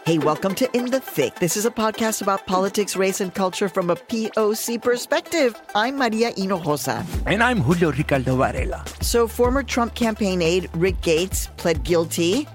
Hey, welcome to In the Thick. This is a podcast about politics, race, and culture from a POC perspective. I'm Maria Hinojosa. And I'm Julio Ricardo Varela. So former Trump campaign aide Rick Gates pled guilty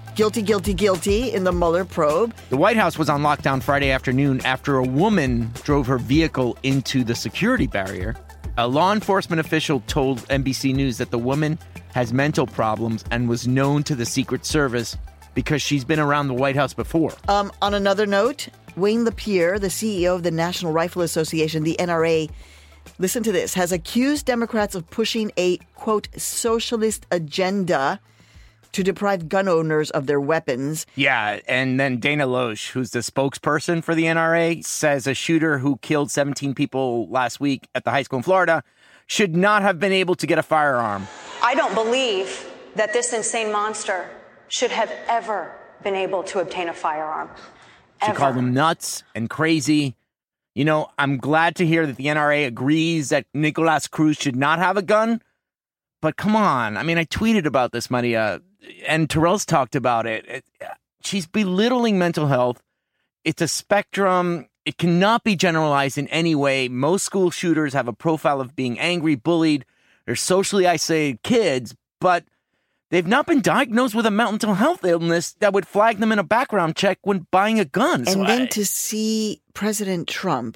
in the Mueller probe. The White House was on lockdown Friday afternoon after a woman drove her vehicle into the security barrier. A law enforcement official told NBC News that the woman has mental problems and was known to the Secret Service because she's been around the White House before. On another note, Wayne LaPierre, the CEO of the National Rifle Association, the NRA, listen to this, has accused Democrats of pushing a, quote, socialist agenda to deprive gun owners of their weapons. Yeah, and then Dana Loesch, who's the spokesperson for the NRA, says a shooter who killed 17 people last week at the high school in Florida should not have been able to get a firearm. I don't believe that this insane monster should have ever been able to obtain a firearm. She called him nuts and crazy. You know, I'm glad to hear that the NRA agrees that Nicolas Cruz should not have a gun. But come on. I mean, I tweeted about this, Maria, and Terrell's talked about it. She's belittling mental health. It's a spectrum. It cannot be generalized in any way. Most school shooters have a profile of being angry, bullied. They're socially isolated kids, but they've not been diagnosed with a mental health illness that would flag them in a background check when buying a gun. And then to see President Trump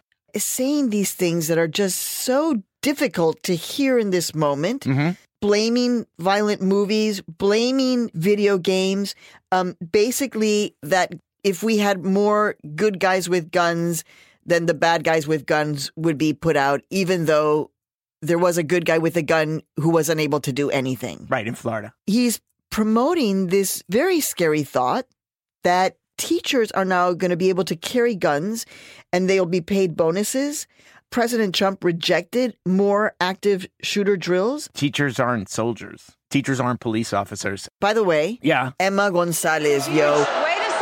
saying these things that are just so difficult to hear in this moment, blaming violent movies, blaming video games, basically that if we had more good guys with guns, then the bad guys with guns would be put out, even though there was a good guy with a gun who was unable to do anything. Right, in Florida. He's promoting this very scary thought that teachers are now going to be able to carry guns and they'll be paid bonuses. President Trump rejected more active shooter drills. Teachers aren't soldiers. Teachers aren't police officers. By the way, Emma Gonzalez, Wait a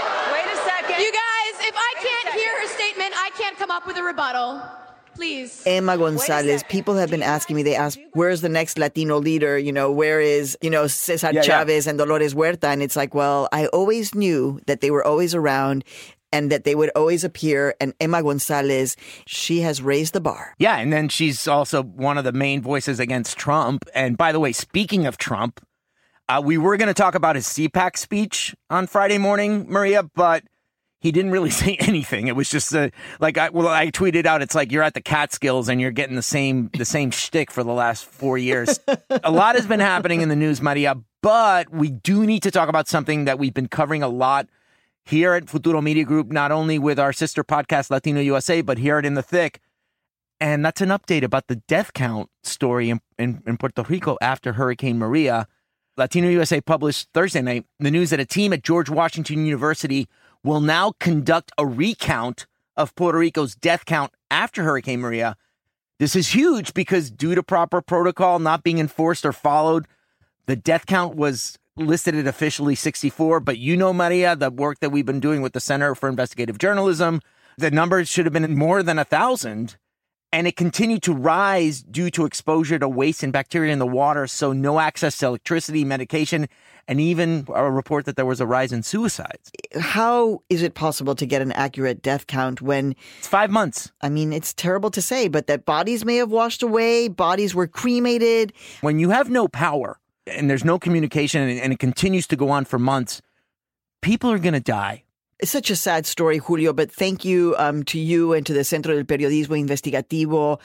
second. You guys, if I can't hear her statement, I can't come up with a rebuttal. Please. Emma Gonzalez, people have been asking me, they ask, where's the next Latino leader? You know, where is, Cesar Chavez and Dolores Huerta? And it's like, well, I always knew that they were always around and that they would always appear. And Emma Gonzalez, she has raised the bar. Yeah, and then she's also one of the main voices against Trump. And by the way, speaking of Trump, we were going to talk about his CPAC speech on Friday morning, Maria, but he didn't really say anything. It was just I tweeted out, it's like you're at the Catskills and you're getting the same shtick for the last 4 years. A lot has been happening in the news, Maria, but we do need to talk about something that we've been covering a lot here at Futuro Media Group, not only with our sister podcast, Latino USA, but here at In the Thick. And that's an update about the death count story in Puerto Rico after Hurricane Maria. Latino USA published Thursday night the news that a team at George Washington University will now conduct a recount of Puerto Rico's death count after Hurricane Maria. This is huge because due to proper protocol not being enforced or followed, the death count was listed at officially 64. But you know, Maria, the work that we've been doing with the Center for Investigative Journalism, the numbers should have been more than 1,000. And it continued to rise due to exposure to waste and bacteria in the water. So no access to electricity, medication, and even a report that there was a rise in suicides. How is it possible to get an accurate death count when it's 5 months? I mean, it's terrible to say, but that bodies may have washed away, bodies were cremated. When you have no power and there's no communication and it continues to go on for months, people are going to die. It's such a sad story, Julio, but thank you to you and to the Centro del Periodismo Investigativo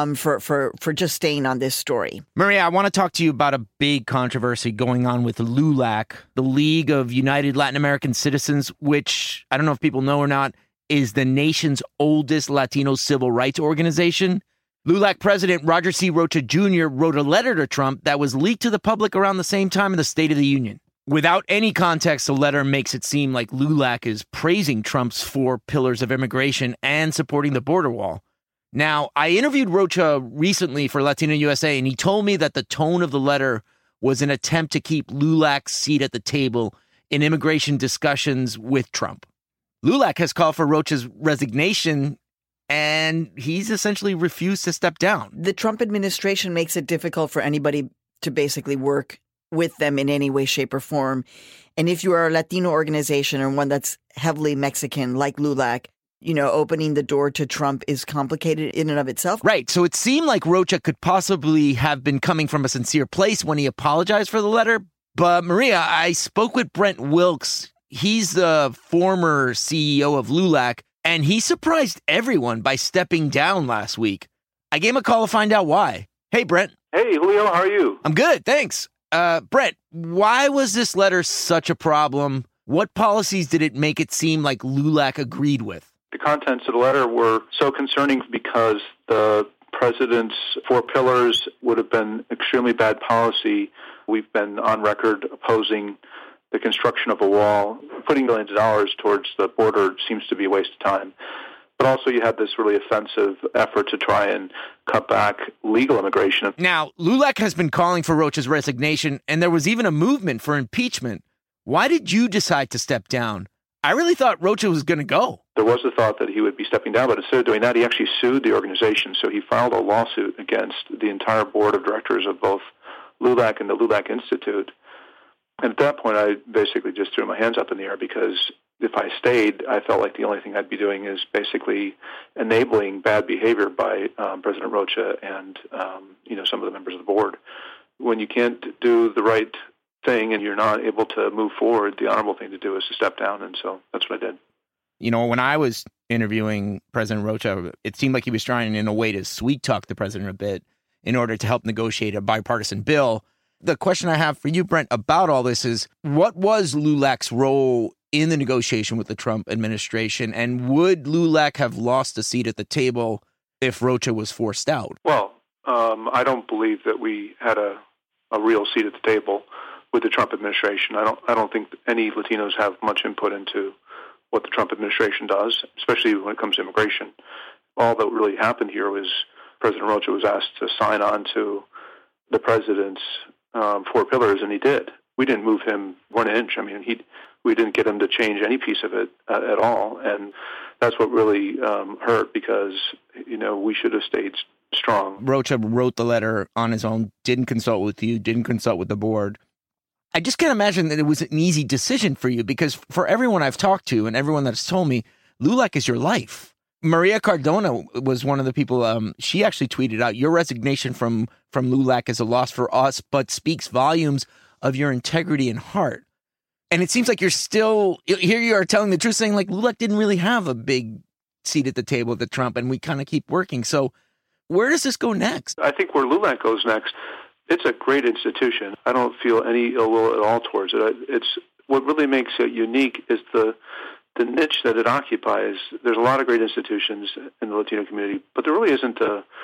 for just staying on this story. Maria, I want to talk to you about a big controversy going on with LULAC, the League of United Latin American Citizens, which, I don't know if people know or not, is the nation's oldest Latino civil rights organization. LULAC President Roger C. Rocha Jr. wrote a letter to Trump that was leaked to the public around the same time of the State of the Union. Without any context, the letter makes it seem like LULAC is praising Trump's 4 pillars of immigration and supporting the border wall. Now, I interviewed Rocha recently for Latino USA, and he told me that the tone of the letter was an attempt to keep LULAC's seat at the table in immigration discussions with Trump. LULAC has called for Rocha's resignation, and he's essentially refused to step down. The Trump administration makes it difficult for anybody to basically work with them in any way, shape, or form. And if you are a Latino organization or one that's heavily Mexican, like LULAC, opening the door to Trump is complicated in and of itself. Right. So it seemed like Rocha could possibly have been coming from a sincere place when he apologized for the letter. But Maria, I spoke with Brent Wilkes. He's the former CEO of LULAC, and he surprised everyone by stepping down last week. I gave him a call to find out why. Hey, Brent. Hey, Julio, how are you? I'm good, thanks. Brent, why was this letter such a problem? What policies did it make it seem like LULAC agreed with? The contents of the letter were so concerning because the president's 4 pillars would have been extremely bad policy. We've been on record opposing the construction of a wall. Putting millions of dollars towards the border seems to be a waste of time. But also you had this really offensive effort to try and cut back legal immigration. Now, LULAC has been calling for Rocha's resignation, and there was even a movement for impeachment. Why did you decide to step down? I really thought Rocha was going to go. There was a thought that he would be stepping down, but instead of doing that, he actually sued the organization. So he filed a lawsuit against the entire board of directors of both LULAC and the LULAC Institute. And at that point, I basically just threw my hands up in the air because if I stayed, I felt like the only thing I'd be doing is basically enabling bad behavior by President Rocha and some of the members of the board. When you can't do the right thing and you're not able to move forward, the honorable thing to do is to step down, and so that's what I did. When I was interviewing President Rocha, it seemed like he was trying in a way to sweet-talk the president a bit in order to help negotiate a bipartisan bill. The question I have for you, Brent, about all this is, what was LULAC's role in the negotiation with the Trump administration, and would LULAC have lost a seat at the table if Rocha was forced out? Well, I don't believe that we had a real seat at the table with the Trump administration. I don't think any Latinos have much input into what the Trump administration does, especially when it comes to immigration. All that really happened here was President Rocha was asked to sign on to the president's 4 pillars, and he did. We didn't move him 1 inch. I mean, we didn't get him to change any piece of it at all, and that's what really hurt because, we should have stayed strong. Rocha wrote the letter on his own, didn't consult with you, didn't consult with the board. I just can't imagine that it was an easy decision for you because for everyone I've talked to and everyone that's told me, LULAC is your life. Maria Cardona was one of the people, she actually tweeted out, your resignation from LULAC is a loss for us, but speaks volumes of your integrity and heart. And it seems like you're still, here you are telling the truth, saying like LULAC didn't really have a big seat at the table with Trump and we kind of keep working. So where does this go next? I think where LULAC goes next, it's a great institution. I don't feel any ill will at all towards it. It's what really makes it unique is the niche that it occupies. There's a lot of great institutions in the Latino community, but there really isn't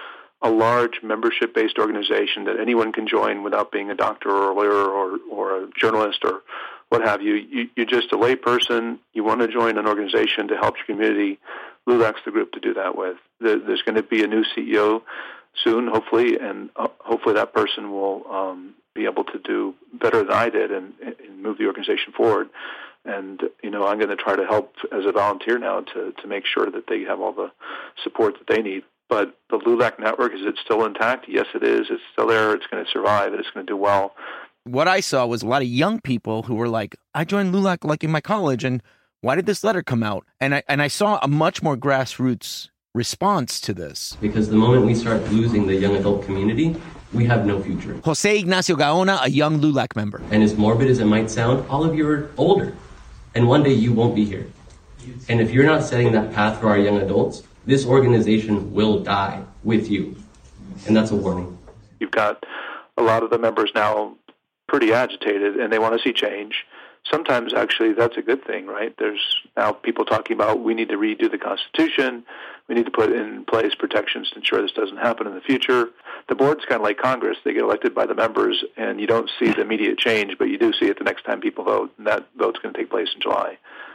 a large membership-based organization that anyone can join without being a doctor or a lawyer or a journalist or what have you. You're just a lay person. You want to join an organization to help your community. LULAC's the group to do that with. There's going to be a new CEO soon, hopefully, and hopefully that person will be able to do better than I did and move the organization forward. And, I'm going to try to help as a volunteer now to make sure that they have all the support that they need. But the LULAC network, is it still intact? Yes, it is. It's still there. It's going to survive, and it's going to do well. What I saw was a lot of young people who were like, I joined LULAC like in my college, and why did this letter come out? And I saw a much more grassroots response to this. Because the moment we start losing the young adult community, we have no future. Jose Ignacio Gaona, a young LULAC member. And as morbid as it might sound, all of you are older. And one day you won't be here. And if you're not setting that path for our young adults, this organization will die with you. And that's a warning. You've got a lot of the members now pretty agitated, and they want to see change. Sometimes, actually, that's a good thing, right? There's now people talking about we need to redo the Constitution. We need to put in place protections to ensure this doesn't happen in the future. The board's kind of like Congress. They get elected by the members, and you don't see the immediate change, but you do see it the next time people vote, and that vote's going to take place in July.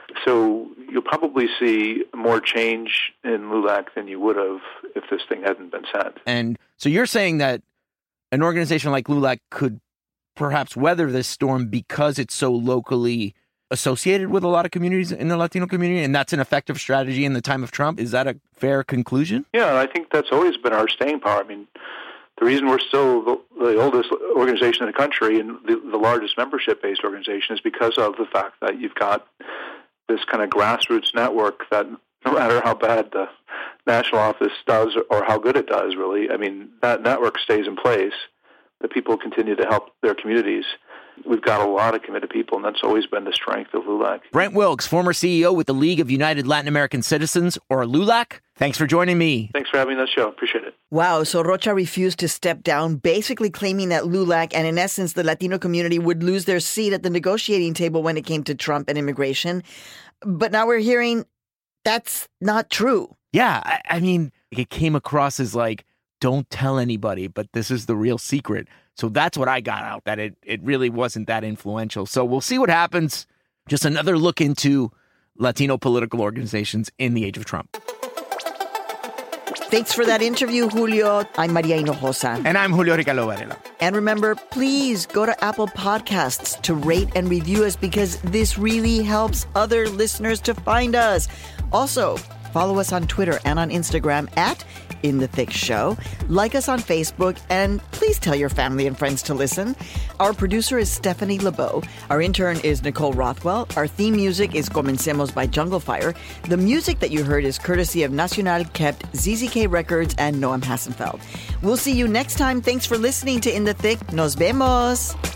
So you'll probably see more change in LULAC than you would have if this thing hadn't been set. And so you're saying that an organization like LULAC could perhaps weather this storm because it's so locally associated with a lot of communities in the Latino community, and that's an effective strategy in the time of Trump? Is that a fair conclusion? Yeah, I think that's always been our staying power. I mean, The reason we're still the oldest organization in the country and the largest membership-based organization is because of the fact that you've got this kind of grassroots network that no matter how bad the national office does or how good it does, really, I mean, that network stays in place. The people continue to help their communities. We've got a lot of committed people, and that's always been the strength of LULAC. Brent Wilkes, former CEO with the League of United Latin American Citizens, or LULAC. Thanks for joining me. Thanks for having me on the show. Appreciate it. Wow, so Rocha refused to step down, basically claiming that LULAC and, in essence, the Latino community would lose their seat at the negotiating table when it came to Trump and immigration. But now we're hearing that's not true. Yeah, I mean, it came across as like, don't tell anybody, but this is the real secret. So that's what I got out, that it really wasn't that influential. So we'll see what happens. Just another look into Latino political organizations in the age of Trump. Thanks for that interview, Julio. I'm Maria Hinojosa. And I'm Julio Ricardo Varela. And remember, please go to Apple Podcasts to rate and review us because this really helps other listeners to find us. Also, follow us on Twitter and on Instagram at In the Thick Show. Like us on Facebook, and please tell your family and friends to listen. Our producer is Stephanie LeBeau. Our intern is Nicole Rothwell. Our theme music is Comencemos by Jungle Fire. The music that you heard is courtesy of Nacional Kept, ZZK Records, and Noam Hassenfeld. We'll see you next time. Thanks for listening to In the Thick. Nos vemos.